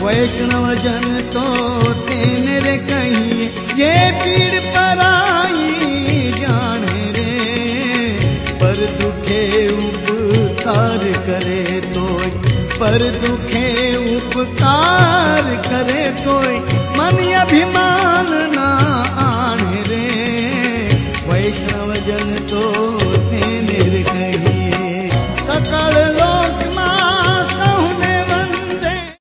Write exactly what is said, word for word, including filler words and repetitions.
वैष्णव जन तो तेने रे कहिए, ये पीड़ पराई जाने रे। पर दुखे उपकार करे तोय, पर दुखे उपकार करे तोय, मन अभिमान ना आने रे।